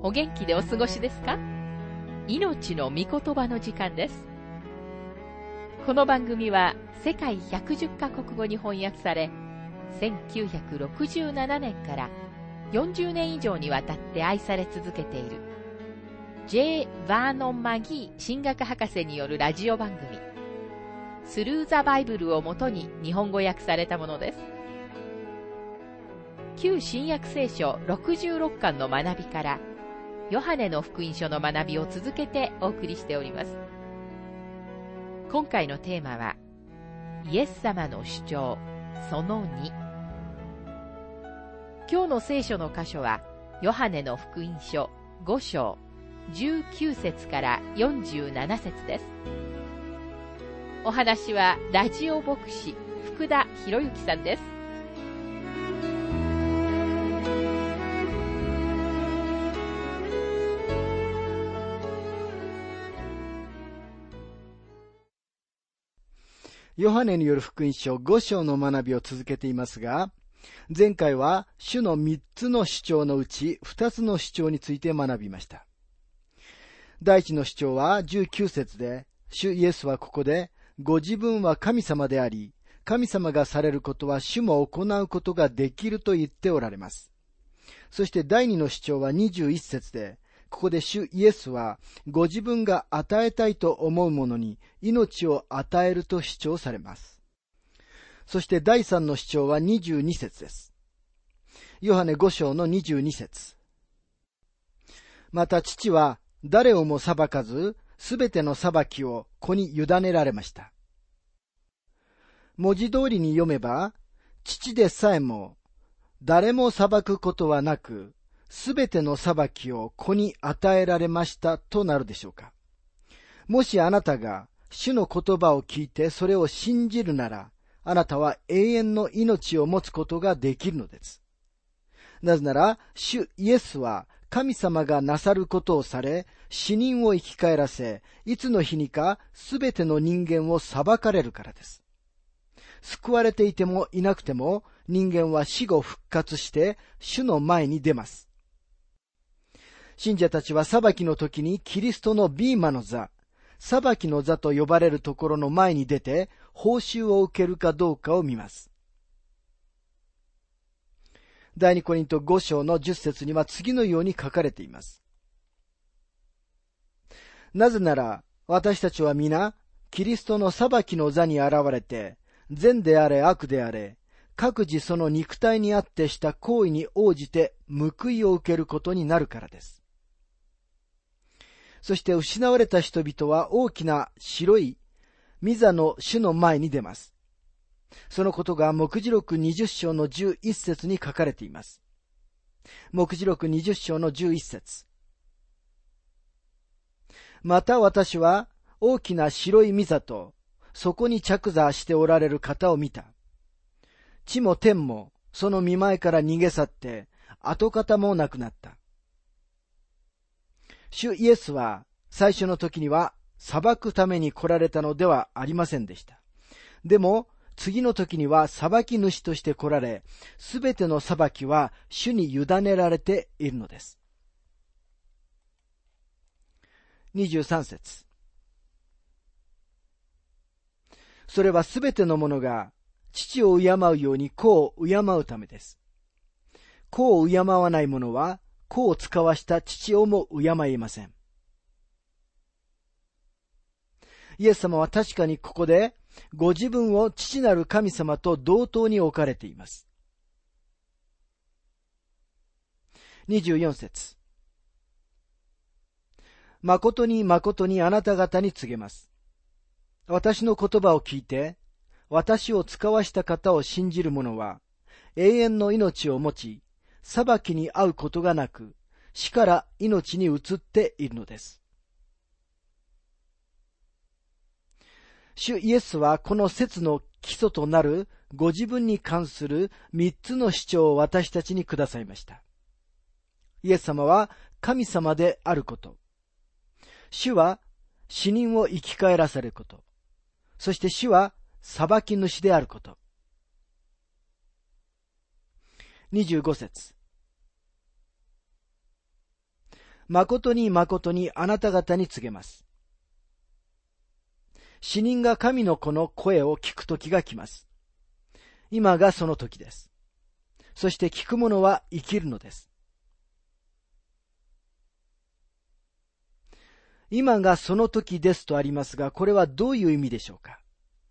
お元気でお過ごしですか？命の御言葉の時間です。この番組は世界110カ国語に翻訳され、1967年から40年以上にわたって愛され続けている J. バーノン・マギー神学博士によるラジオ番組、スルー・ザ・バイブルをもとに日本語訳されたものです。旧新約聖書66巻の学びからヨハネの福音書の学びを続けてお送りしております。今回のテーマはイエス様の主張その2。今日の聖書の箇所はヨハネの福音書5章19節から47節です。お話はラジオ牧師福田博之さんです。 ヨハネによる福音書5章の学びを続けていますが、前回は主の3つの主張のうち2つの主張について学びました。第一の主張は19節で、主イエスはここで、ご自分は神様であり、神様がされることは主も行うことができると言っておられます。そして第二の主張は21節で、ここで主イエスはご自分が与えたいと思うものに命を与えると主張されます。そして第三の主張は22節です。ヨハネ5章の22節。また父は誰をも裁かず、すべての裁きを子に委ねられました。文字通りに読めば、父でさえも誰も裁くことはなく、すべての裁きを子に与えられましたとなるでしょうか。もしあなたが主の言葉を聞いてそれを信じるなら、あなたは永遠の命を持つことができるのです。なぜなら、主イエスは神様がなさることをされ、死人を生き返らせ、いつの日にかすべての人間を裁かれるからです。救われていてもいなくても、人間は死後復活して主の前に出ます。信者たちは裁きの時にキリストのビーマの座、裁きの座と呼ばれるところの前に出て報酬を受けるかどうかを見ます。第二コリント5章の10節には次のように書かれています。なぜなら私たちは皆キリストの裁きの座に現れて、善であれ悪であれ、各自その肉体にあってした行為に応じて報いを受けることになるからです。そして失われた人々は大きな白い御座の主の前に出ます。そのことが黙示録20章の11節に書かれています。黙示録20章の11節。また私は大きな白い御座とそこに着座しておられる方を見た。地も天もその御前から逃げ去って跡形もなくなった。主イエスは最初の時には裁くために来られたのではありませんでした。でも次の時には裁き主として来られ、すべての裁きは主に委ねられているのです。23節。それはすべてのものが父を敬うように子を敬うためです。子を敬わない者は子を使わした父をも敬えません。イエス様は確かにここでご自分を父なる神様と同等に置かれています。24節。誠に誠にあなた方に告げます。私の言葉を聞いて、私を使わした方を信じる者は、永遠の命を持ち、裁きに遭うことがなく、死から命に移っているのです。主イエスはこの説の基礎となるご自分に関する3つの主張を私たちにくださいました。イエス様は神様であること。主は死人を生き返らせること。そして主は裁き主であること。25節。 誠に誠にあなた方に告げます。死人が神の子の声を聞く時が来ます。今がその時です。そして聞く者は生きるのです。今がその時ですとありますが、これはどういう意味でしょうか。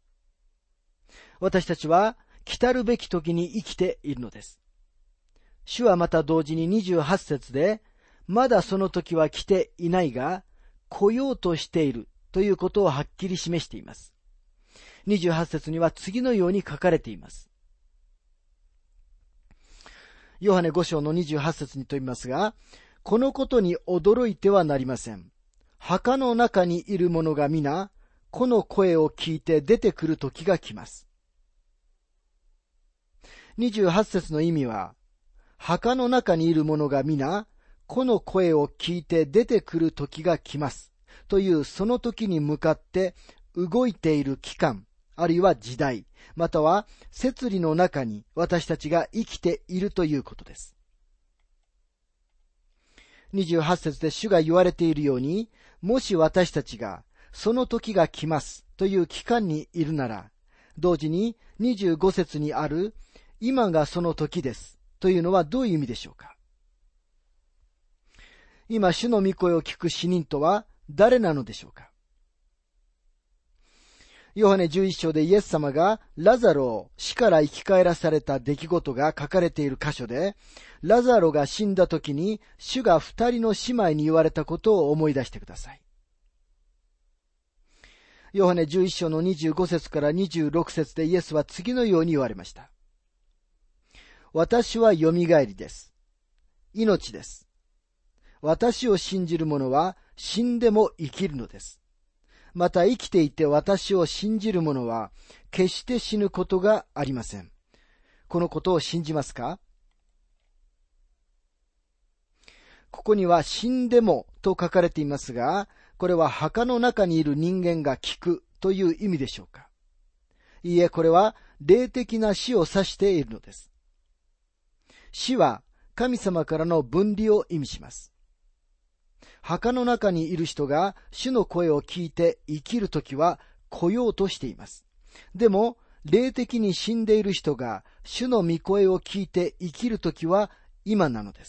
私たちは来たるべき時に生きているのです。主はまた同時に28節で、まだその時は来ていないが、来ようとしているということをはっきり示しています。28節には次のように書かれています。ヨハネ5章の28節に問いますが、このことに驚いてはなりません。墓の中にいる者が皆、この声を聞いて出てくる時が来ます。28節の意味は、墓の中にいる者が皆、この声を聞いて出てくる時が来ます。というその時に向かって動いている期間、あるいは時代、または摂理の中に私たちが生きているということです。28節で主が言われているように、もし私たちがその時が来ますという期間にいるなら、同時に25節にある今がその時ですというのはどういう意味でしょうか。今主の御声を聞く死人とは誰なのでしょうか。ヨハネ11章でイエス様がラザロを死から生き返らされた出来事が書かれている箇所で、ラザロが死んだ時に主が2人の姉妹に言われたことを思い出してください。ヨハネ11章の25節から26節でイエスは次のように言われました。私はよみがえりです。命です。私を信じる者は死んでも生きるのです。また生きていて私を信じる者は決して死ぬことがありません。このことを信じますか？ここには死んでもと書かれていますが、これは墓の中にいる人間が聞くという意味でしょうか？いいえ、これは霊的な死を指しているのです。死は神様からの分離を意味します。墓の中にいる人が主の声を聞いて生きるときは来ようとしています。でも、霊的に死んでいる人が主の御声を聞いて生きるときは今なのです。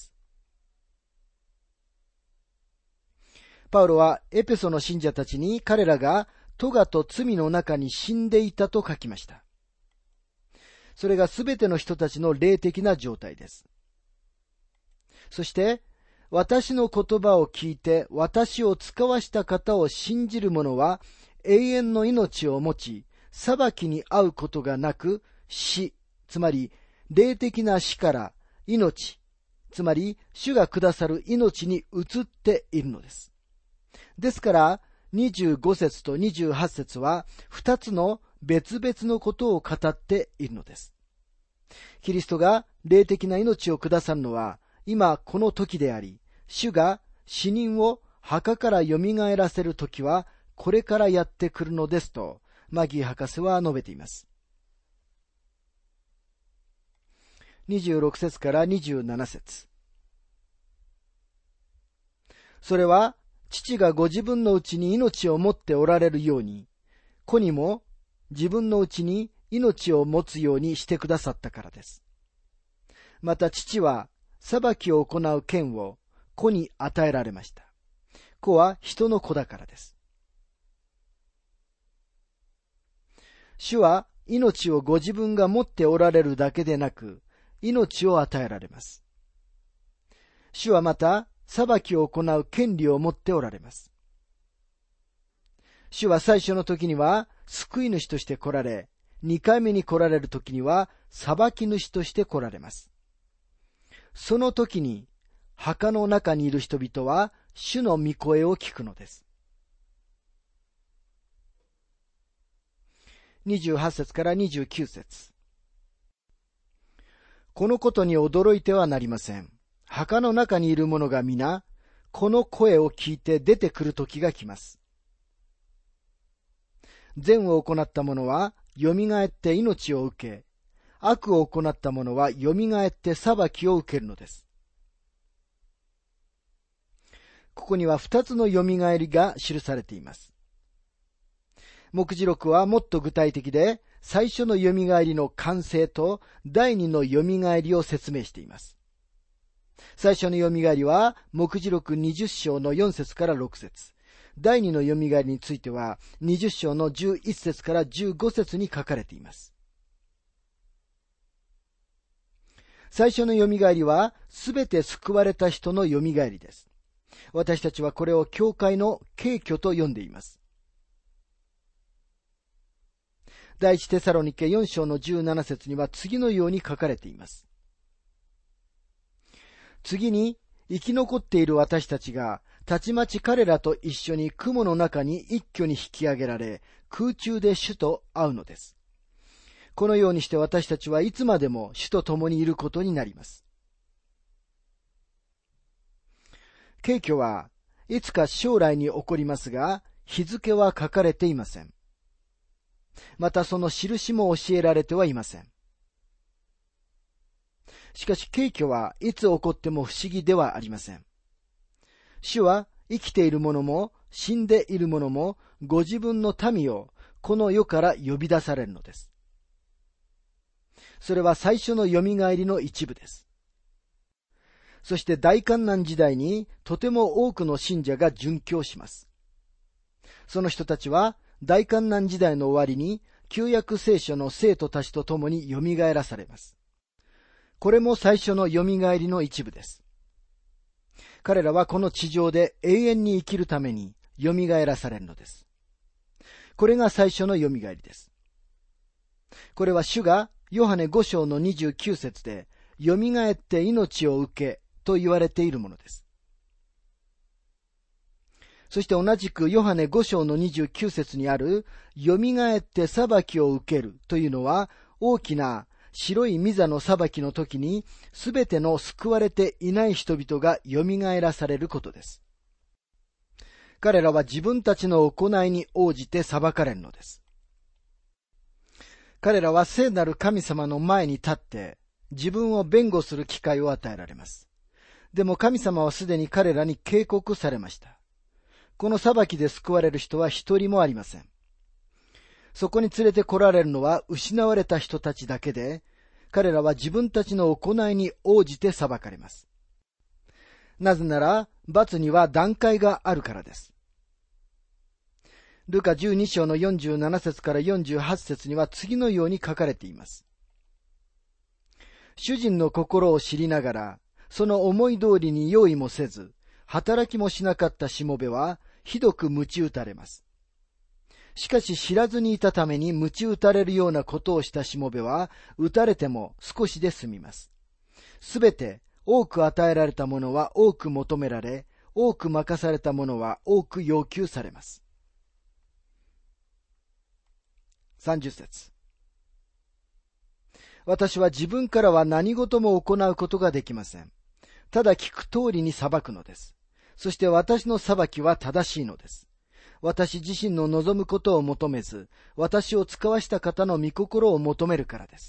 パウロはエペソの信者たちに彼らが咎と罪の中に死んでいたと書きました。それがすべての人たちの霊的な状態です。そして、私の言葉を聞いて私を使わした方を信じる者は永遠の命を持ち、裁きに遭うことがなく死、つまり霊的な死から命、つまり主がくださる命に移っているのです。ですから25節と28節は2つの別々のことを語っているのです。キリストが霊的な命をくださるのは今この時であり、主が死人を墓から蘇らせる時はこれからやってくるのですとマギー博士は述べています。26節から27節。それは父がご自分のうちに命を持っておられるように、子にも自分のうちに命を持つようにしてくださったからです。また父は裁きを行う権を子に与えられました。子は人の子だからです。主は命をご自分が持っておられるだけでなく、命を与えられます。主はまた裁きを行う権利を持っておられます。主は最初の時には救い主として来られ、2回目に来られる時には裁き主として来られます。その時に墓の中にいる人々は主の御声を聞くのです。28節から29節。このことに驚いてはなりません。墓の中にいる者が皆、この声を聞いて出てくる時が来ます。善を行った者はよみがえって命を受け、悪を行った者はよみがえって裁きを受けるのです。 ここには2つのよみがえりが記されています。黙示録はもっと具体的で、最初のよみがえりの完成と第二のよみがえりを説明しています。最初のよみがえりは、黙示録20章の4節から6節。第二のよみがえりについては、20章の11節から15節に書かれています。最初のよみがえりは、すべて救われた人のよみがえりです。私たちはこれを教会の景挙と呼んでいます。第一テサロニケ4章の17節には次のように書かれています。次に、生き残っている私たちが、たちまち彼らと一緒に雲の中に一挙に引き上げられ、空中で主と会うのです。このようにして私たちはいつまでも主と共にいることになります。景挙はいつか将来に起こりますが、日付は書かれていません。またその印も教えられてはいません。しかし景挙はいつ起こっても不思議ではありません。主は生きている者も死んでいる者もご自分の民をこの世から呼び出されるのです。それは最初のよみがえりの一部です。そして大患難時代にとても多くの信者が殉教します。その人たちは大患難時代の終わりに旧約聖書の生徒たちと共によみがえらされます。これも最初のよみがえりの一部です。彼らはこの地上で永遠に生きるためによみがえらされるのです。これが最初のよみがえりです。これは主がヨハネ5章の29節でよみがえって命を受けと言われているものです。そして同じくヨハネ5章の29節にあるよみがえって裁きを受けるというのは大きな白い御座の裁きの時にすべての救われていない人々がよみがえらされることです。彼らは自分たちの行いに応じて裁かれるのです。彼らは聖なる神様の前に立って自分を弁護する機会を与えられます。でも神様はすでに彼らに警告されました。この裁きで救われる人は一人もありません。そこに連れて来られるのは失われた人たちだけで、彼らは自分たちの行いに応じて裁かれます。なぜなら、罰には段階があるからです。ルカ12章の47節から48節には次のように書かれています。主人の心を知りながら、その思い通りに用意もせず、働きもしなかったしもべは、ひどく鞭打たれます。しかし知らずにいたために鞭打たれるようなことをしたしもべは、打たれても少しで済みます。すべて多く与えられたものは多く求められ、多く任されたものは多く要求されます。30節。私は自分からは何事も行うことができません。ただ聞く通りに裁くのです。そして私の裁きは正しいのです。私自身の望むことを求めず、私を使わした方の御心を求めるからです。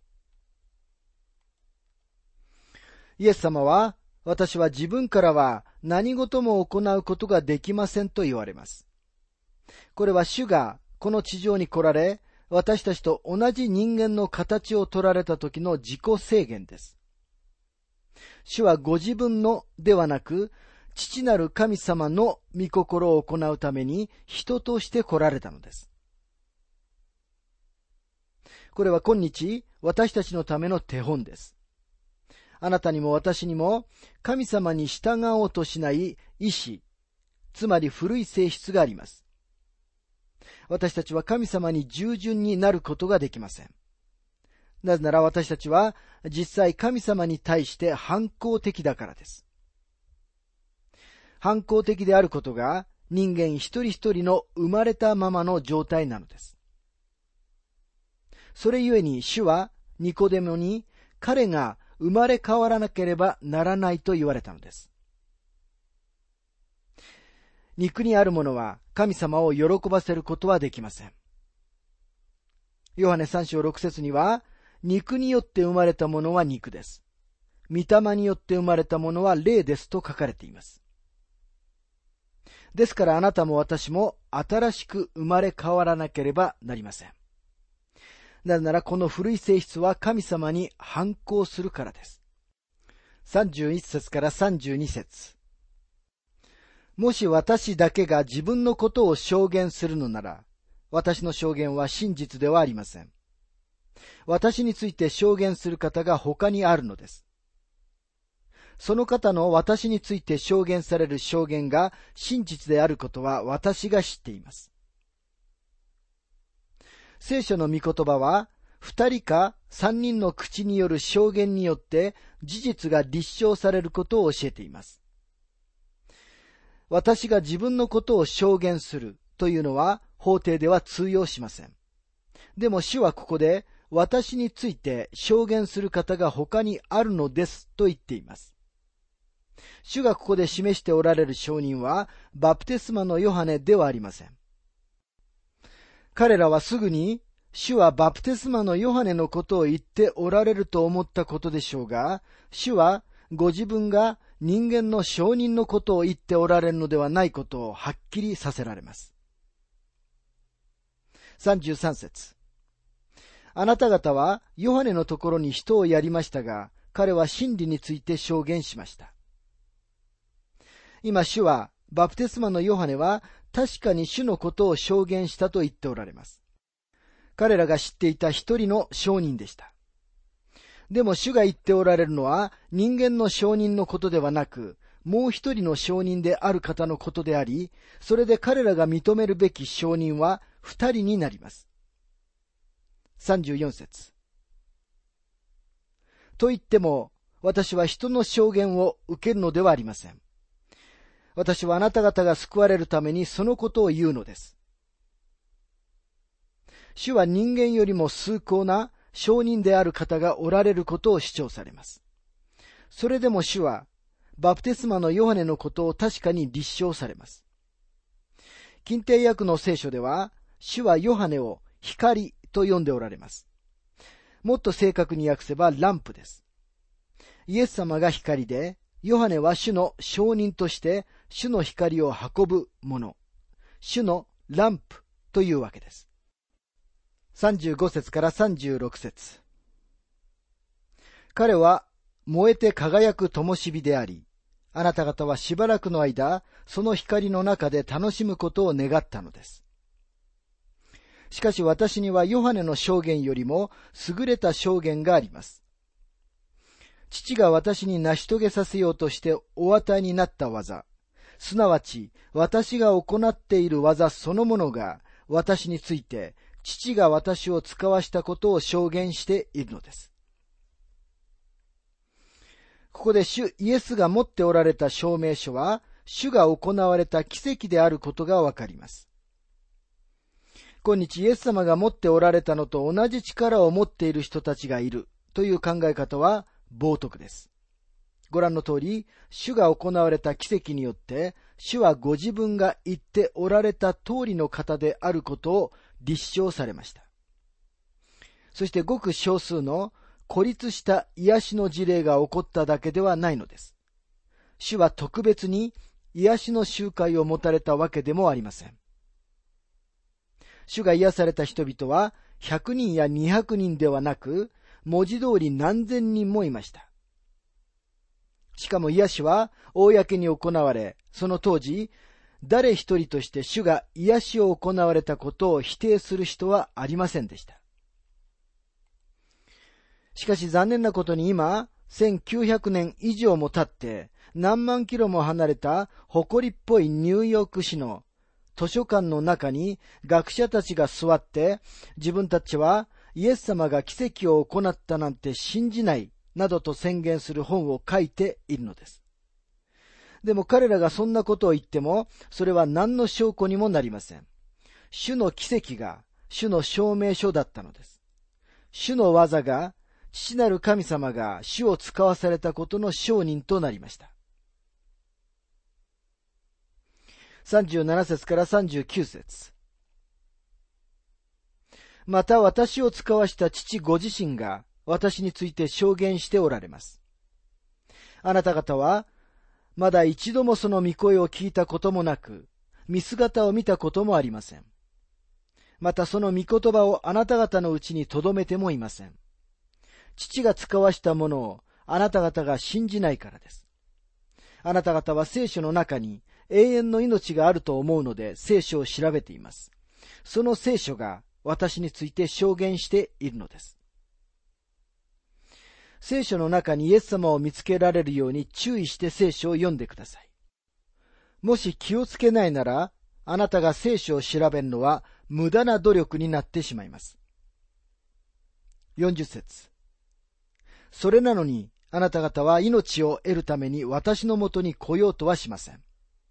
イエス様は、私は自分からは何事も行うことができませんと言われます。これは主がこの地上に来られ、私たちと同じ人間の形を取られた時の自己制限です。主はご自分のではなく、父なる神様の御心を行うために人として来られたのです。これは今日私たちのための手本です。あなたにも私にも神様に従おうとしない意志、つまり古い性質があります。私たちは神様に従順になることができません。なぜなら私たちは実際神様に対して反抗的だからです。反抗的であることが人間一人一人の生まれたままの状態なのです。それゆえに主はニコデモに彼が生まれ変わらなければならないと言われたのです。肉にあるものは神様を喜ばせることはできません。ヨハネ3章6節には、肉によって生まれたものは肉です。御霊によって生まれたものは霊ですと書かれています。 ですからあなたも私も新しく生まれ変わらなければなりません。なぜならこの古い性質は神様に反抗するからです。31節から32節。もし私だけが自分のことを証言するのなら、私の証言は真実ではありません。私について証言する方が他にあるのです。その方の私について証言される証言が真実であることは私が知っています。聖書の御言葉は、2人か3人の口による証言によって事実が立証されることを教えています。私が自分のことを証言するというのは法廷では通用しません。でも主はここで私について証言する方が他にあるのですと言っています。主がここで示しておられる証人はバプテスマのヨハネではありません。彼らはすぐに主はバプテスマのヨハネのことを言っておられると思ったことでしょうが、主はご自分が人間の証人のことを言っておられるのではないことをはっきりさせられます。33節。あなた方はヨハネのところに人をやりましたが、彼は真理について証言しました。今主はバプテスマのヨハネは確かに主のことを証言したと言っておられます。彼らが知っていた一人の証人でした。でも主が言っておられるのは人間の証人のことではなく、もう一人の証人である方のことであり、それで彼らが認めるべき証人は二人になります。34節。と言っても、私は人の証言を受けるのではありません。私はあなた方が救われるためにそのことを言うのです。主は人間よりも崇高な証人である方がおられることを主張されます。それでも主はバプテスマのヨハネのことを確かに立証されます。近帝訳の聖書では、主はヨハネを光と呼んでおられます。もっと正確に訳せばランプです。イエス様が光で、ヨハネは主の証人として主の光を運ぶもの、主のランプというわけです。35節から36節。彼は燃えて輝く灯火であり、あなた方はしばらくの間、その光の中で楽しむことを願ったのです。しかし私にはヨハネの証言よりも優れた証言があります。父が私に成し遂げさせようとしてお与えになった技、すなわち私が行っている技そのものが私について父が私を使わしたことを証言しているのです。ここで主イエスが持っておられた証明書は主が行われた奇跡であることがわかります。今日イエス様が持っておられたのと同じ力を持っている人たちがいるという考え方は冒涜です。ご覧の通り、主が行われた奇跡によって、主はご自分が言っておられた通りの方であることを立証されました。そしてごく少数の孤立した癒しの事例が起こっただけではないのです。主は特別に癒しの集会を持たれたわけでもありません。主が癒された人々は100人や200人ではなく、文字通り何千人もいました。しかも癒しは公に行われ、その当時、誰一人として主が癒しを行われたことを否定する人はありませんでした。しかし残念なことに今、1900年以上も経って、何万キロも離れた誇りっぽいニューヨーク市の図書館の中に学者たちが座って、自分たちはイエス様が奇跡を行ったなんて信じないなどと宣言する本を書いているのです。でも彼らがそんなことを言っても、それは何の証拠にもなりません。主の奇跡が主の証明書だったのです。主の技が、父なる神様が主を使わされたことの証人となりました。37節から39節。また私を使わした父ご自身が私について証言しておられます。あなた方はまだ一度もその御声を聞いたこともなく、 見姿を見たこともありません。またその御言葉をあなた方のうちに留めてもいません。父が使わしたものをあなた方が信じないからです。あなた方は聖書の中に永遠の命があると思うので聖書を調べています。その聖書が私について証言しているのです。聖書の中にイエス様を見つけられるように注意して聖書を読んでください。もし気をつけないなら、あなたが聖書を調べるのは無駄な努力になってしまいます。40節。それなのに、あなた方は命を得るために私のもとに来ようとはしません。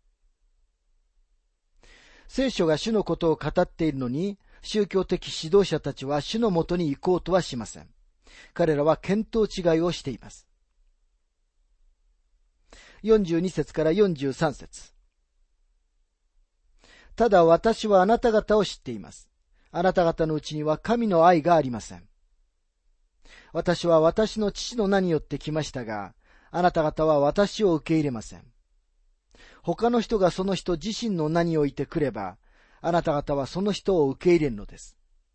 聖書が主のことを語っているのに、宗教的指導者たちは主のもとに行こうとはしません。彼らは見当違いをしています。42節から43節。ただ私はあなた方を知っています。あなた方のうちには神の愛がありません。私は私の父の名によって来ましたが、あなた方は私を受け入れません。他の人がその人自身の名において来れば、あなた方はその人を受け入れるのです。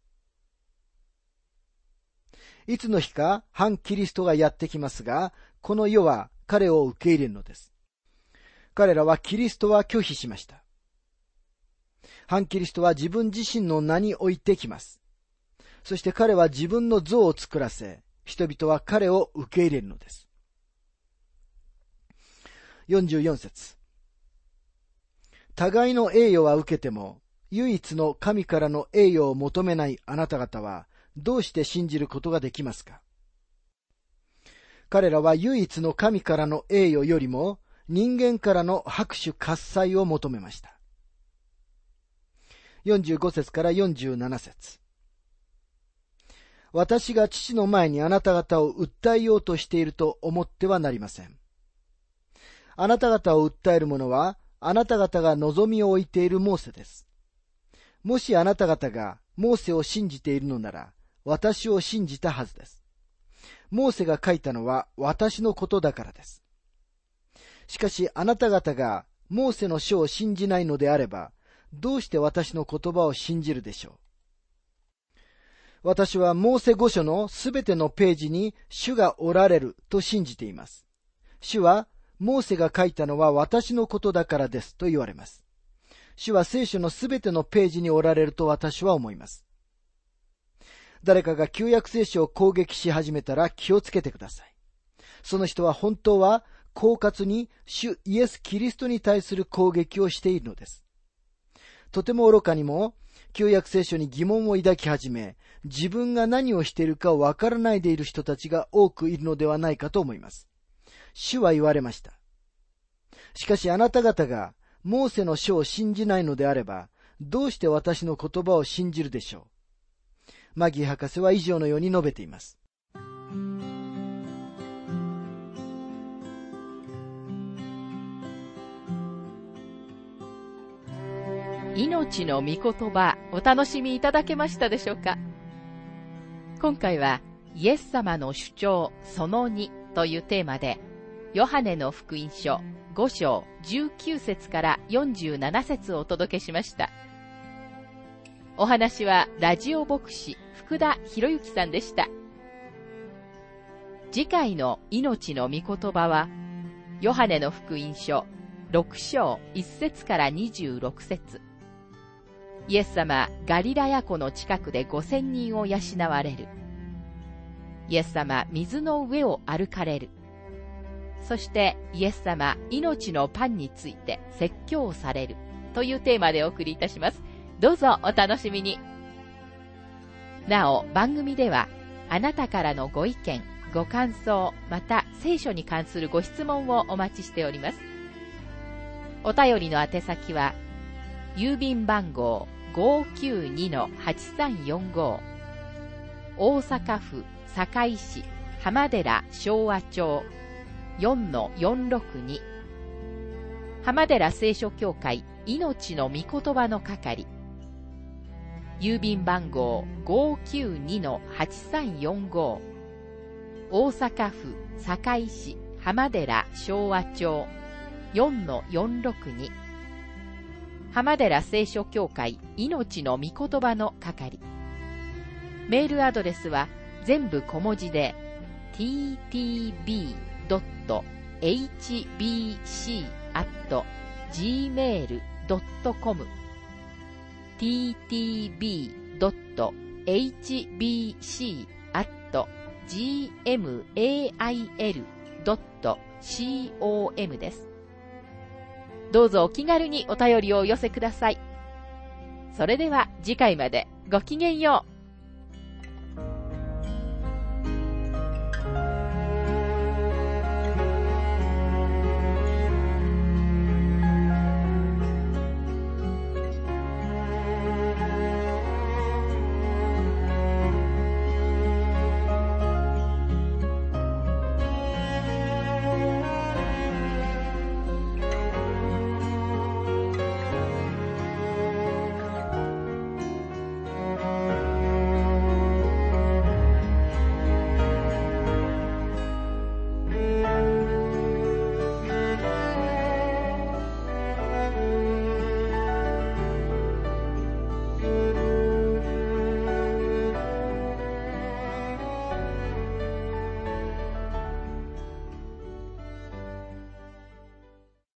いつの日か反キリストがやってきますが、この世は彼を受け入れるのです。彼らはキリストは拒否しました。反キリストは自分自身の名においてきます。そして彼は自分の像を作らせ、人々は彼を受け入れるのです。44節。互いの栄誉は受けても、唯一の神からの栄誉を求めないあなた方は、どうして信じることができますか？彼らは唯一の神からの栄誉よりも、人間からの拍手喝采を求めました。45節から47節。私が父の前にあなた方を訴えようとしていると思ってはなりません。あなた方を訴える者は、あなた方が望みを置いているモーセです。もしあなた方がモーセを信じているのなら、私を信じたはずです。モーセが書いたのは私のことだからです。しかしあなた方がモーセの書を信じないのであれば、どうして私の言葉を信じるでしょう。私はモーセ5書のすべてのページに主がおられると信じています。主はモーセが書いたのは私のことだからですと言われます。主は聖書のすべてのページにおられると私は思います。誰かが旧約聖書を攻撃し始めたら気をつけてください。その人は本当は狡猾に主イエス・キリストに対する攻撃をしているのです。とても愚かにも旧約聖書に疑問を抱き始め、自分が何をしているかわからないでいる人たちが多くいるのではないかと思います。主は言われました。しかしあなた方がモーセの書を信じないのであれば、どうして私の言葉を信じるでしょう。マギー博士は以上のように述べています。 命の御言葉、お楽しみいただけましたでしょうか。今回はイエス様の主張その2というテーマで、ヨハネの福音書5章19節から47節をお届けしました。お話はラジオ牧師福田博之さんでした。次回の命の御言葉は、ヨハネの福音書6章1節から26節。イエス様ガリラヤ湖の近くで5000人を養われる。イエス様水の上を歩かれる。そしてイエス様命のパンについて説教をされるというテーマでお送りいたします。どうぞお楽しみに。なお番組ではあなたからのご意見、ご感想、また聖書に関するご質問をお待ちしております。お便りの宛先は郵便番号 592-8345 大阪府堺市浜寺昭和町 4-462 浜寺聖書協会命の御言葉の係、郵便番号 592-8345 大阪府堺市浜寺昭和町 4-462 浜寺聖書協会命の御言葉の係。メールアドレスは全部小文字で ttb.hbc@gmail.com ttb.hbc@gmail.com です。どうぞお気軽にお便りをお寄せください。それでは次回までごきげんよう。